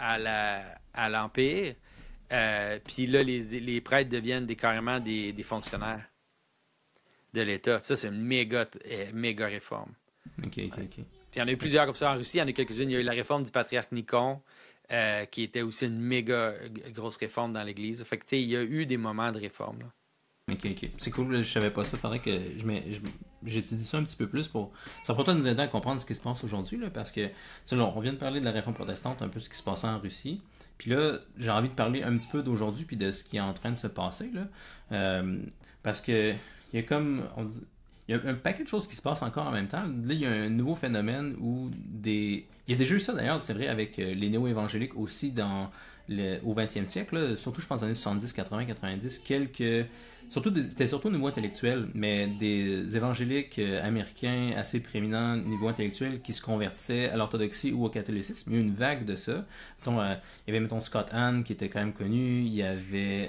S2: à l'Empire. Puis là, les prêtres deviennent carrément des fonctionnaires de l'État. Puis ça, c'est une méga réforme.
S1: OK.
S2: Puis il y en a eu plusieurs comme ça en Russie. Il y en a quelques-unes. Il y a eu la réforme du patriarche Nikon, qui était aussi une méga grosse réforme dans l'Église. Fait que, il y a eu des moments de réforme, là.
S1: OK. C'est cool, je savais pas ça. Faudrait que j'étudie ça un petit peu plus pour. Ça pourrait nous aider à comprendre ce qui se passe aujourd'hui, là, parce que on vient de parler de la réforme protestante, un peu ce qui se passait en Russie. Puis là, j'ai envie de parler un petit peu d'aujourd'hui puis de ce qui est en train de se passer, là. Parce que il y a comme il y a un paquet de choses qui se passent encore en même temps. Là, il y a un nouveau phénomène où il y a déjà eu ça d'ailleurs, c'est vrai, avec les néo-évangéliques aussi au 20e siècle, là, surtout je pense dans les années 70, 80, 90, c'était surtout au niveau intellectuel, mais des évangéliques américains assez prééminents au niveau intellectuel qui se convertissaient à l'orthodoxie ou au catholicisme. Il y a eu une vague de ça. Il y avait, mettons, Scott Hahn qui était quand même connu. Il y avait...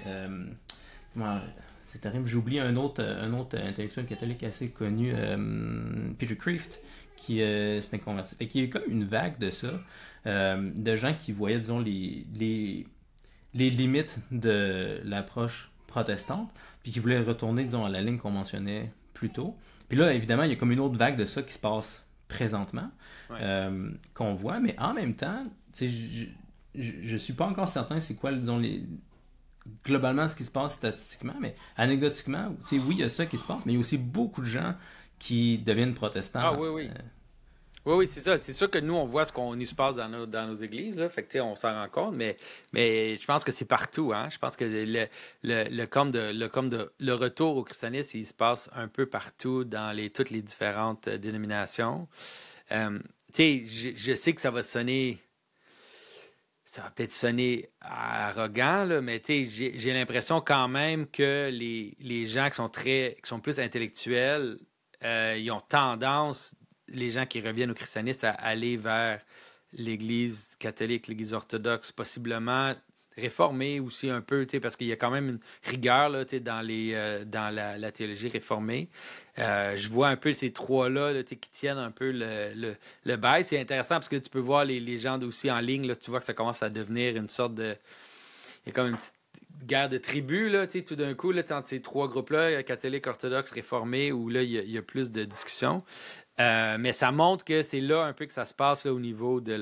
S1: c'est terrible, j'ai oublié un autre intellectuel catholique assez connu, Peter Kreeft, qui s'était converti. Fait qu'il y a eu comme une vague de ça, de gens qui voyaient, disons, les limites de l'approche protestante, puis qui voulaient retourner, disons, à la ligne qu'on mentionnait plus tôt. Puis là, évidemment, il y a comme une autre vague de ça qui se passe présentement, qu'on voit, mais en même temps, je suis pas encore certain c'est quoi, disons, globalement ce qui se passe statistiquement, mais anecdotiquement, oui, il y a ça qui se passe, mais il y a aussi beaucoup de gens qui deviennent protestants.
S2: Ah oui. Oui, c'est ça. C'est sûr que nous, on voit ce qu'on se passe dans nos églises, là. Fait que, on s'en rend compte, mais je pense que c'est partout, hein. Je pense que le retour au christianisme, il se passe un peu partout dans toutes les différentes dénominations. Je sais que ça va peut-être sonner arrogant, là, mais j'ai l'impression quand même que les gens qui sont plus intellectuels, ils ont tendance, les gens qui reviennent au christianisme, à aller vers l'Église catholique, l'Église orthodoxe, possiblement réformée aussi un peu, parce qu'il y a quand même une rigueur là, dans la théologie réformée. Je vois un peu ces trois-là là, qui tiennent un peu le bail. C'est intéressant parce que tu peux voir les légendes aussi en ligne. Là, tu vois que ça commence à devenir une sorte de... Il y a comme une petite guerre de tribus, là, tout d'un coup, là, entre ces trois groupes-là, catholiques, orthodoxes, réformés, où là, il y a plus de discussions. Mais ça montre que c'est là un peu que ça se passe là, au niveau du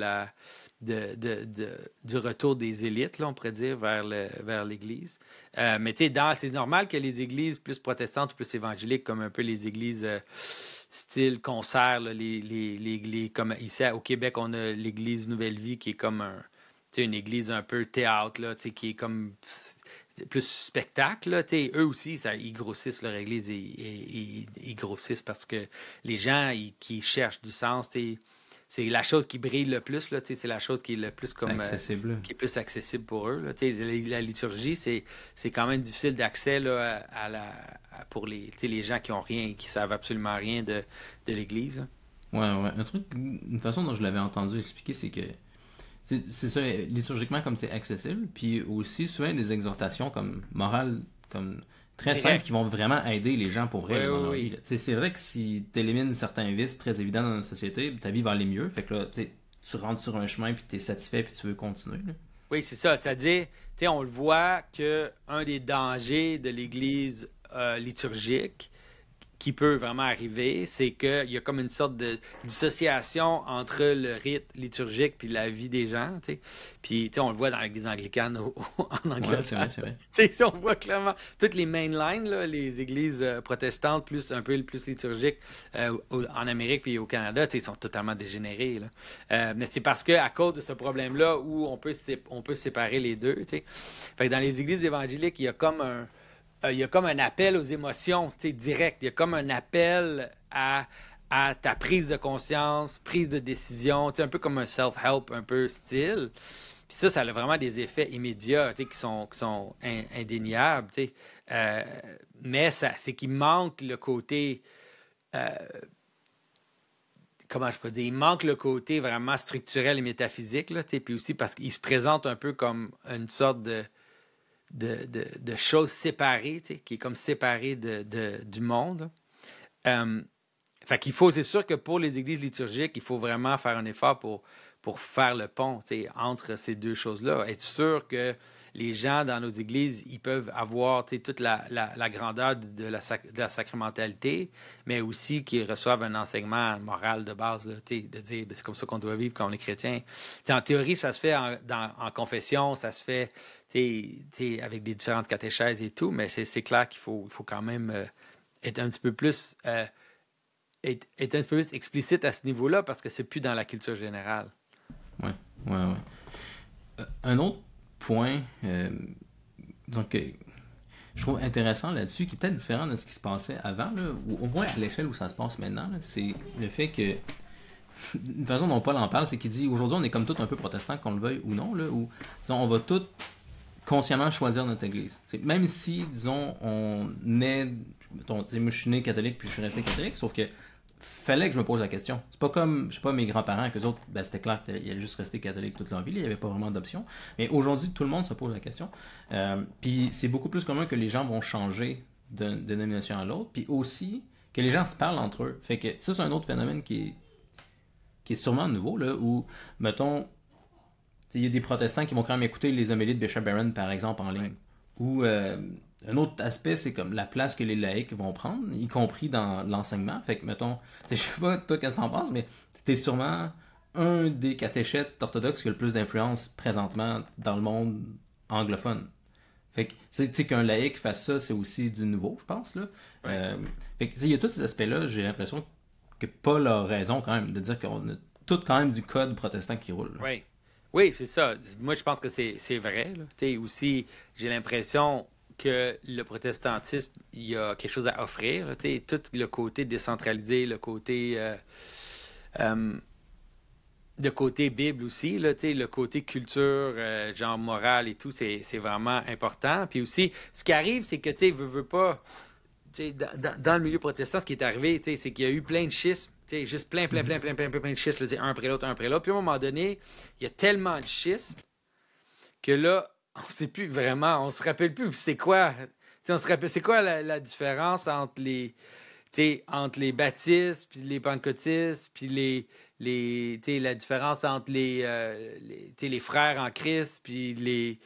S2: retour des élites, là, on pourrait dire, vers l'Église. Mais c'est normal que les églises plus protestantes ou plus évangéliques, comme un peu les églises style concert, là, comme ici au Québec, on a l'Église Nouvelle Vie qui est comme une église un peu théâtre, là, qui est comme plus spectacle. Là, eux aussi, ils grossissent leur église et ils grossissent parce que les gens qui cherchent du sens, c'est la chose qui brille le plus, là, c'est la chose qui est le plus comme
S1: accessible.
S2: Qui est plus accessible pour eux. Là. La liturgie, c'est quand même difficile d'accès là, pour les gens qui ont rien, qui savent absolument rien de l'Église. Là.
S1: Ouais. Une façon dont je l'avais entendu expliquer, c'est que c'est ça, liturgiquement, comme c'est accessible, puis aussi souvent des exhortations comme morales, comme très simples, qui vont vraiment aider les gens pour vrai dans leur vie. C'est vrai que si tu élimines certains vices très évidents dans notre société, ta vie va aller mieux. Fait que là, tu rentres sur un chemin, puis tu es satisfait, puis tu veux continuer. Là.
S2: Oui, c'est ça. C'est-à-dire, on le voit qu'un des dangers de l'Église liturgique qui peut vraiment arriver, c'est qu'il y a comme une sorte de dissociation entre le rite liturgique puis la vie des gens, tu sais. Puis, on le voit dans l'Église anglicane en Angleterre. Ouais, c'est vrai. On voit clairement toutes les mainlines, là, les églises protestantes, un peu plus liturgiques en Amérique puis au Canada, ils sont totalement dégénérés, là. Mais c'est parce qu'à cause de ce problème-là où on peut séparer les deux, tu sais. Fait que dans les églises évangéliques, il y a comme un appel aux émotions, direct. Il y a comme un appel à à ta prise de conscience, prise de décision, un peu comme un self-help, un peu style. Puis ça a vraiment des effets immédiats qui sont indéniables. Mais c'est qu'il manque le côté... comment je peux dire? Il manque le côté vraiment structurel et métaphysique. Là, puis aussi parce qu'il se présente un peu comme une sorte de choses séparées, qui est comme séparée du monde. Fait qu'il faut, c'est sûr que pour les églises liturgiques, il faut vraiment faire un effort pour faire le pont entre ces deux choses-là. Être sûr que les gens dans nos églises, ils peuvent avoir toute la grandeur de la sacramentalité, mais aussi qu'ils reçoivent un enseignement moral de base, là, de dire c'est comme ça qu'on doit vivre quand on est chrétien. En théorie, ça se fait en confession, ça se fait avec des différentes catéchèses et tout, mais c'est clair qu'il faut quand même être un petit peu plus... être un petit peu plus explicite à ce niveau-là parce que c'est plus dans la culture générale.
S1: Ouais. Un autre point donc, je trouve intéressant là-dessus, qui est peut-être différent de ce qui se passait avant, là, ou au moins à l'échelle où ça se passe maintenant, là, c'est le fait que, une façon dont Paul en parle, c'est qu'il dit aujourd'hui on est comme tout un peu protestant, qu'on le veuille ou non, là, où disons, on va tout consciemment choisir notre église. T'sais, même si, disons, on est. Moi, je suis né catholique puis je suis resté catholique, sauf que fallait que je me pose la question. C'est pas comme, je sais pas, mes grands-parents, qu'eux autres, ben, c'était clair qu'ils allaient juste rester catholiques toute leur vie, il n'y avait pas vraiment d'option. Mais aujourd'hui, tout le monde se pose la question. Puis c'est beaucoup plus commun que les gens vont changer de dénomination à l'autre, puis aussi que les gens se parlent entre eux. Fait que ça, c'est un autre phénomène qui est sûrement nouveau, là, où, mettons, il y a des protestants qui vont quand même écouter les homélies de Bishop Barron, par exemple, en ligne. Ou un autre aspect, c'est comme la place que les laïcs vont prendre, y compris dans l'enseignement. Fait que, mettons, je sais pas, toi, qu'est-ce que t'en penses, mais t'es sûrement un des catéchètes orthodoxes qui a le plus d'influence présentement dans le monde anglophone. Fait que, tu sais, qu'un laïc fasse ça, c'est aussi du nouveau, je pense, là. Fait que, il y a tous ces aspects-là, j'ai l'impression que Paul a raison, quand même, de dire qu'on a tout quand même du code protestant qui roule. Là.
S2: Oui, c'est ça. Moi, je pense que c'est vrai. Aussi, j'ai l'impression que le protestantisme, il y a quelque chose à offrir. Là, tout le côté décentralisé, le côté Bible aussi, là, le côté culture, genre morale et tout, c'est vraiment important. Puis aussi, ce qui arrive, c'est que, tu veux pas... Dans le milieu protestant, ce qui est arrivé, c'est qu'il y a eu plein de schismes. Juste plein de schismes, un après l'autre. Puis à un moment donné, il y a tellement de schismes que là, on sait plus vraiment, on se rappelle plus c'est quoi. On se rappelle, c'est quoi la différence entre les baptistes, puis les pentecôtistes, puis la différence entre les frères en Christ, puis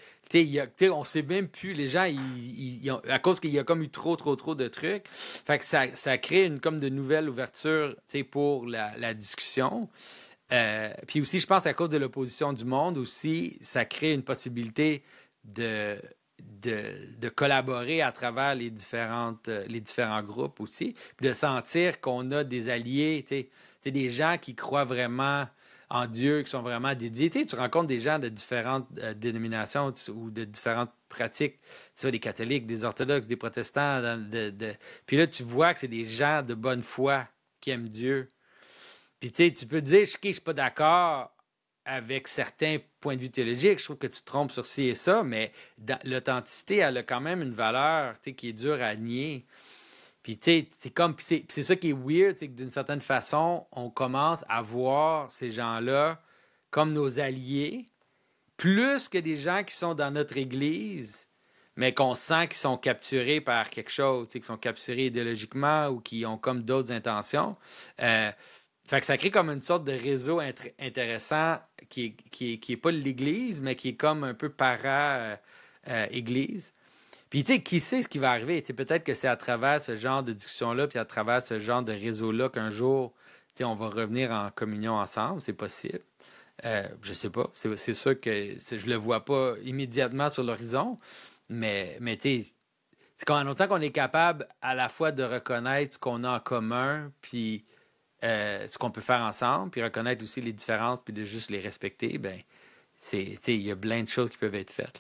S2: on sait même plus, les gens, à cause qu'il y a comme eu trop de trucs, fait que ça crée comme de nouvelles ouvertures pour la discussion. Puis aussi, je pense à cause de l'opposition du monde aussi, ça crée une possibilité de collaborer à travers les différents groupes aussi, puis de sentir qu'on a des alliés, des gens qui croient vraiment en Dieu, qui sont vraiment dédiés. Tu rencontres des gens de différentes dénominations ou de différentes pratiques, des catholiques, des orthodoxes, des protestants. Puis là, tu vois que c'est des gens de bonne foi qui aiment Dieu. Puis tu peux te dire, je ne suis pas d'accord avec certains points de vue théologiques, je trouve que tu te trompes sur ci et ça, mais l'authenticité, elle a quand même une valeur qui est dure à nier. Puis c'est ça qui est weird, c'est que d'une certaine façon, on commence à voir ces gens-là comme nos alliés, plus que des gens qui sont dans notre Église, mais qu'on sent qu'ils sont capturés par quelque chose, qu'ils sont capturés idéologiquement ou qui ont comme d'autres intentions. Fait que ça crée comme une sorte de réseau intéressant qui est pas l'Église, mais qui est comme un peu para-Église. Puis, qui sait ce qui va arriver? Peut-être que c'est à travers ce genre de discussion-là, puis à travers ce genre de réseau-là qu'un jour, on va revenir en communion ensemble. C'est possible. Je sais pas. C'est sûr que je le vois pas immédiatement sur l'horizon, mais c'est en autant qu'on est capable à la fois de reconnaître ce qu'on a en commun, puis ce qu'on peut faire ensemble, puis reconnaître aussi les différences, puis de juste les respecter, ben il y a plein de choses qui peuvent être faites. Là.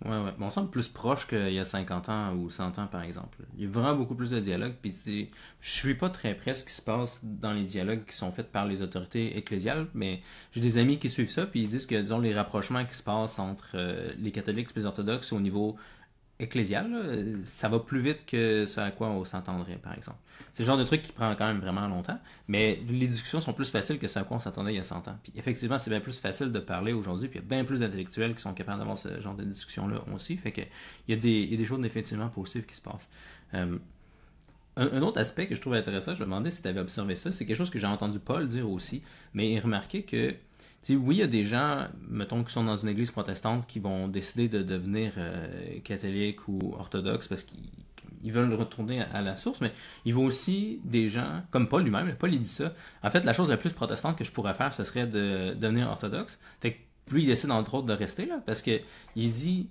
S1: Ouais. Bon, on semble plus proche qu'il y a 50 ans ou 100 ans, par exemple. Il y a vraiment beaucoup plus de dialogue. Puis, je suis pas très près ce qui se passe dans les dialogues qui sont faits par les autorités ecclésiales, mais j'ai des amis qui suivent ça, puis ils disent que, disons, les rapprochements qui se passent entre les catholiques et les orthodoxes au niveau ecclésial, là, ça va plus vite que ce à quoi on s'entendrait, par exemple. C'est le genre de truc qui prend quand même vraiment longtemps, mais les discussions sont plus faciles que ce à quoi on s'attendait il y a 100 ans. Puis effectivement, c'est bien plus facile de parler aujourd'hui, puis il y a bien plus d'intellectuels qui sont capables d'avoir ce genre de discussion-là aussi, fait que il y a des choses effectivement positives qui se passent. Euh, un autre aspect que je trouve intéressant, je me demandais si tu avais observé ça, c'est quelque chose que j'ai entendu Paul dire aussi, mais il remarquait que, tu sais, oui, il y a des gens, mettons, qui sont dans une église protestante qui vont décider de devenir catholiques ou orthodoxes parce qu'ils veulent retourner à la source, mais il y a aussi des gens, comme Paul lui-même, Paul il dit ça, en fait, la chose la plus protestante que je pourrais faire, ce serait de devenir orthodoxe. Fait que lui, il décide entre autres de rester là, parce que il dit,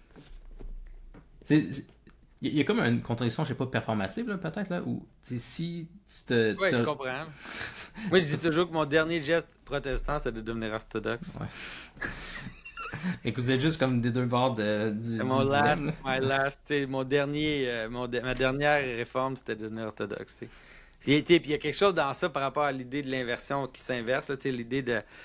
S1: il y a comme une contradiction, je sais pas, performative, là, peut-être, là, où, tu sais, si
S2: Oui, je comprends. Moi, je dis toujours que mon dernier geste protestant, c'est de devenir orthodoxe.
S1: Ouais. Et que vous êtes juste comme des deux bords
S2: C'est
S1: du
S2: mon last,
S1: dilemme, là.
S2: mon dernier, ma dernière réforme, c'était de devenir orthodoxe. Tu sais. Puis il y a quelque chose dans ça par rapport à l'idée de l'inversion qui s'inverse, là, tu sais, l'idée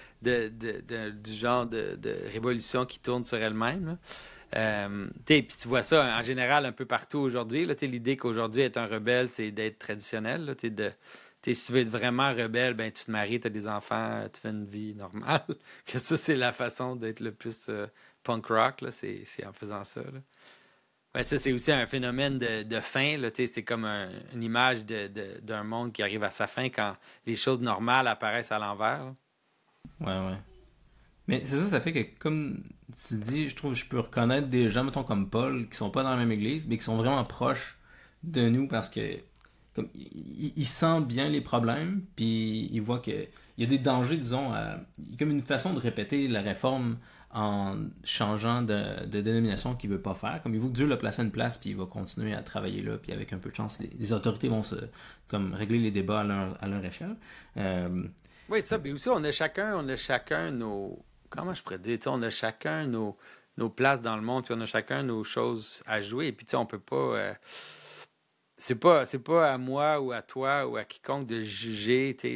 S2: du genre de révolution qui tourne sur elle-même. Là. Puis tu vois ça en général un peu partout aujourd'hui. Là, l'idée qu'aujourd'hui être un rebelle, c'est d'être traditionnel. Là, si tu veux être vraiment rebelle, ben tu te maries, tu as des enfants, tu fais une vie normale. Que ça, c'est la façon d'être le plus punk rock, là, c'est en faisant ça. Là. Ben, ça, c'est aussi un phénomène de fin. Là, c'est comme une image d'un monde qui arrive à sa fin quand les choses normales apparaissent à l'envers. Là.
S1: Ouais. Mais c'est ça, ça fait que, comme tu dis, je trouve que je peux reconnaître des gens, mettons, comme Paul, qui sont pas dans la même église, mais qui sont vraiment proches de nous parce que, comme, il sent bien les problèmes, puis il voit que il y a des dangers, disons, comme une façon de répéter la réforme en changeant de dénomination qu'il veut pas faire. Comme il veut que Dieu l'a placé à une place, puis il va continuer à travailler là, puis avec un peu de chance, les autorités vont comme régler les débats à leur échelle. Euh,
S2: Oui, ça, mais aussi on a chacun nos. Comment je pourrais dire? Tu sais, on a chacun nos places dans le monde, puis on a chacun nos choses à jouer. Et puis, tu sais, on peut pas. C'est pas à moi ou à toi ou à quiconque de juger tu sais,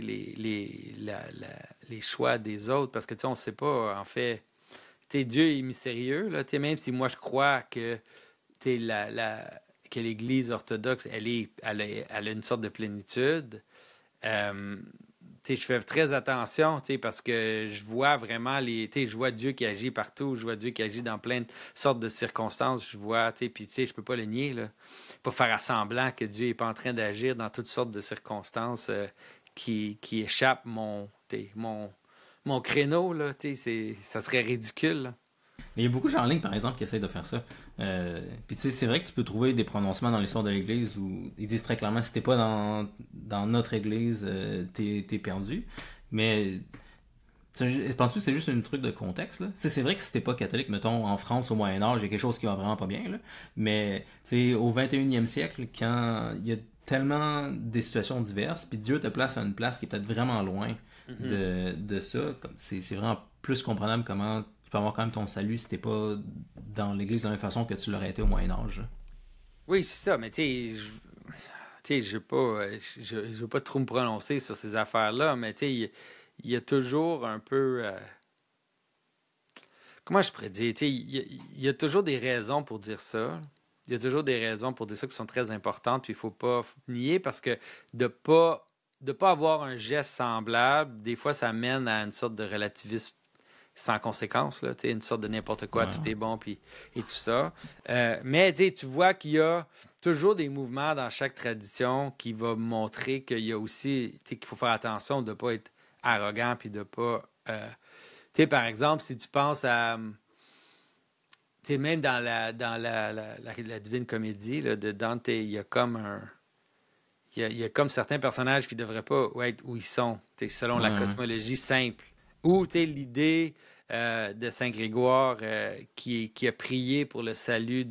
S2: les choix des autres parce que tu sais, on sait pas, en fait. Tu sais, Dieu est mystérieux, là, tu sais, même si moi je crois que tu sais, que l'Église orthodoxe, elle a une sorte de plénitude. Euh, je fais très attention, parce que je vois vraiment je vois Dieu qui agit partout, je vois Dieu qui agit dans plein de sortes de circonstances, je vois, puis je peux pas le nier, là. Pas faire à semblant que Dieu est pas en train d'agir dans toutes sortes de circonstances qui échappent mon créneau, là, ça serait ridicule, là.
S1: Mais il y a beaucoup de gens en ligne, par exemple, qui essayent de faire ça. Puis tu sais, c'est vrai que tu peux trouver des prononcements dans l'histoire de l'Église où ils disent très clairement si t'es pas dans notre Église, t'es perdu. Mais penses-tu que c'est juste un truc de contexte, là? C'est vrai que si t'es pas catholique, mettons, en France au Moyen-Âge, il y a quelque chose qui va vraiment pas bien, là. Mais, tu sais, au 21e siècle, quand il y a tellement des situations diverses, puis Dieu te place à une place qui est peut-être vraiment loin de ça, comme c'est vraiment plus comprenable comment tu peux avoir quand même ton salut si t'es pas dans l'Église de la même façon que tu l'aurais été au Moyen-Âge, là.
S2: Oui, c'est ça, mais je veux pas, je veux pas trop me prononcer sur ces affaires-là, mais il y a toujours un peu. Comment je pourrais dire? Il y a toujours des raisons pour dire ça. Il y a toujours des raisons pour dire ça qui sont très importantes, puis il faut pas nier parce que de pas avoir un geste semblable, des fois, ça mène à une sorte de relativisme sans conséquence, là, une sorte de n'importe quoi,
S1: Ouais.
S2: tout est bon, puis et tout ça. Mais tu vois qu'il y a toujours des mouvements dans chaque tradition qui va montrer qu'il y a aussi, qu'il faut faire attention de ne pas être arrogant, puis de ne pas... par exemple, si tu penses à... même dans la Divine Comédie là, de Dante, il y a comme un... Il y a comme certains personnages qui ne devraient pas être où ils sont, selon la cosmologie simple. Ou l'idée de Saint Grégoire qui a prié pour le salut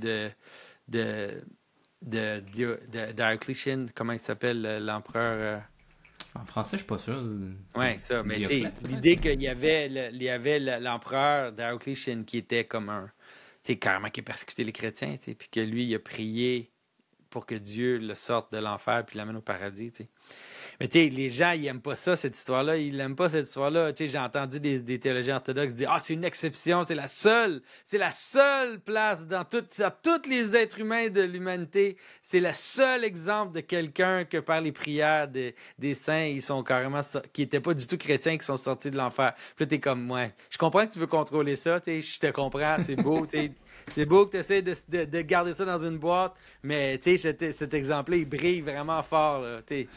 S2: Dioclétien, comment il s'appelle, l'empereur...
S1: En français, je suis pas sûr.
S2: Oui, ça. Mais
S1: Dioclète,
S2: l'idée
S1: peut-être.
S2: qu'il y avait l'empereur Dioclétien qui était comme un... sais, carrément qui a persécuté les chrétiens, tu sais, puis que lui, il a prié pour que Dieu le sorte de l'enfer puis l'amène au paradis, tu sais. Mais tu sais, les gens, ils aiment pas ça, cette histoire-là. Ils n'aiment pas cette histoire-là. Tu sais, j'ai entendu des théologiens orthodoxes dire « Ah, c'est une exception, c'est la seule place dans tous les êtres humains de l'humanité. C'est le seul exemple de quelqu'un que par les prières des saints, ils sont carrément, qui n'étaient pas du tout chrétiens, qui sont sortis de l'enfer. » Puis là, t'es comme « Ouais, je comprends que tu veux contrôler ça, tu sais, je te comprends, c'est beau, tu sais. » C'est beau que tu essaies de garder ça dans une boîte, mais tu sais, cet exemple-là, il brille vraiment fort, là, tu sais.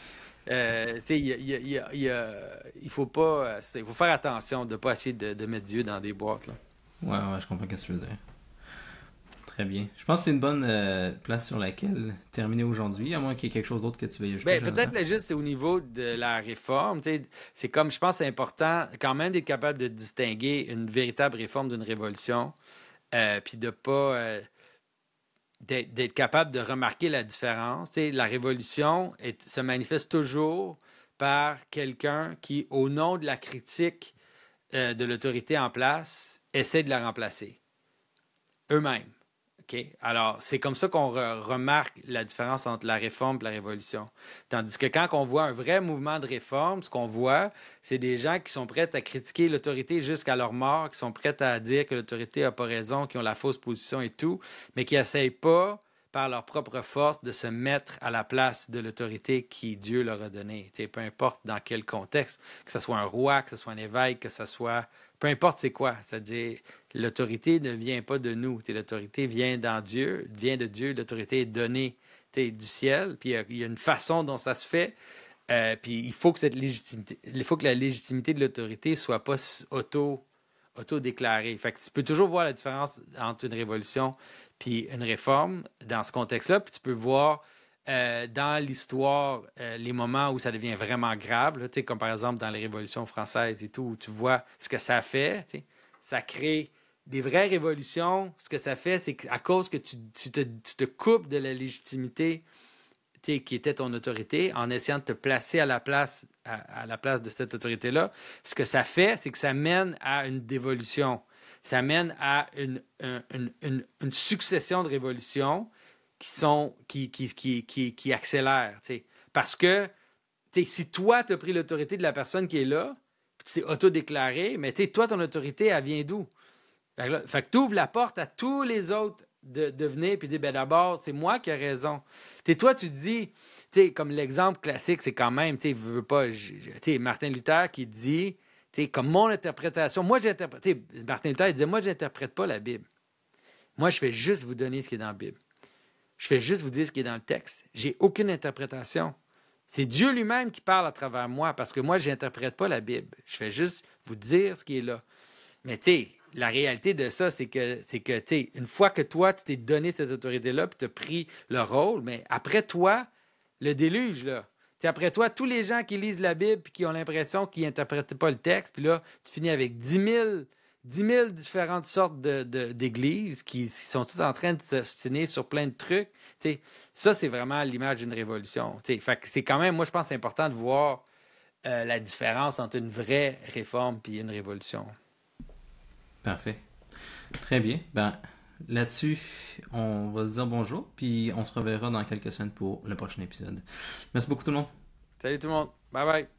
S2: Il faut pas. Il faut faire attention de ne pas essayer de mettre Dieu dans des boîtes. Là.
S1: Ouais, je comprends ce que tu veux dire. Très bien. Je pense que c'est une bonne place sur laquelle terminer aujourd'hui, à moins qu'il y ait quelque chose d'autre que tu veuilles ajouter.
S2: Peut-être juste c'est au niveau de la réforme. C'est comme, je pense que c'est important quand même d'être capable de distinguer une véritable réforme d'une révolution, puis de pas. D'être capable de remarquer la différence. T'sais, la révolution se manifeste toujours par quelqu'un qui, au nom de la critique de l'autorité en place, essaie de la remplacer. Eux-mêmes. Okay? Alors, c'est comme ça qu'on remarque la différence entre la réforme et la révolution. Tandis que quand on voit un vrai mouvement de réforme, ce qu'on voit, c'est des gens qui sont prêts à critiquer l'autorité jusqu'à leur mort, qui sont prêts à dire que l'autorité n'a pas raison, qui ont la fausse position et tout, mais qui n'essayent pas, par leur propre force, de se mettre à la place de l'autorité qui Dieu leur a donnée. T'sais, peu importe dans quel contexte, que ce soit un roi, que ce soit un évêque, que ce soit... Peu importe c'est quoi, c'est-à-dire l'autorité ne vient pas de nous. L'autorité vient de Dieu, l'autorité est donnée du ciel, puis il y a une façon dont ça se fait, puis il faut que la légitimité de l'autorité soit pas auto-déclarée. Fait que tu peux toujours voir la différence entre une révolution puis une réforme dans ce contexte-là, puis tu peux voir dans l'histoire les moments où ça devient vraiment grave, là, comme par exemple dans les révolutions françaises et tout, où tu vois ce que ça fait, ça crée des vraies révolutions. Ce que ça fait, c'est qu'à cause que tu te coupes de la légitimité qui était ton autorité, en essayant de te placer à la place de cette autorité-là, ce que ça fait, c'est que ça mène à une dévolution. Ça mène à une succession de révolutions qui accélèrent. T'sais. Parce que si toi, tu as pris l'autorité de la personne qui est là, puis tu t'es auto-déclaré, mais toi, ton autorité, elle vient d'où? Fait que tu ouvres la porte à tous les autres de venir et de dire, ben d'abord, c'est moi qui ai raison. Toi, tu te dis, comme l'exemple classique, c'est quand même, veux pas, Martin Luther qui dit, comme mon interprétation, moi j'interprète, Martin Luther il disait, moi j'interprète pas la Bible. Moi, je fais juste vous donner ce qui est dans la Bible. Je fais juste vous dire ce qui est dans le texte. J'ai aucune interprétation. C'est Dieu lui-même qui parle à travers moi parce que moi, je n'interprète pas la Bible. Je fais juste vous dire ce qui est là. Mais la réalité de ça, c'est que une fois que toi, tu t'es donné cette autorité-là puis tu as pris le rôle, mais après toi, le déluge, là. Après toi, tous les gens qui lisent la Bible et qui ont l'impression qu'ils n'interprètent pas le texte, puis là, tu finis avec 10 000 différentes sortes d'églises qui sont toutes en train de s'ostiner sur plein de trucs. Ça, c'est vraiment l'image d'une révolution. Fait que c'est quand même, moi, je pense que c'est important de voir la différence entre une vraie réforme et une révolution.
S1: Parfait. Très bien. Là-dessus, on va se dire bonjour, puis on se reverra dans quelques semaines pour le prochain épisode. Merci beaucoup tout le monde.
S2: Salut tout le monde. Bye bye.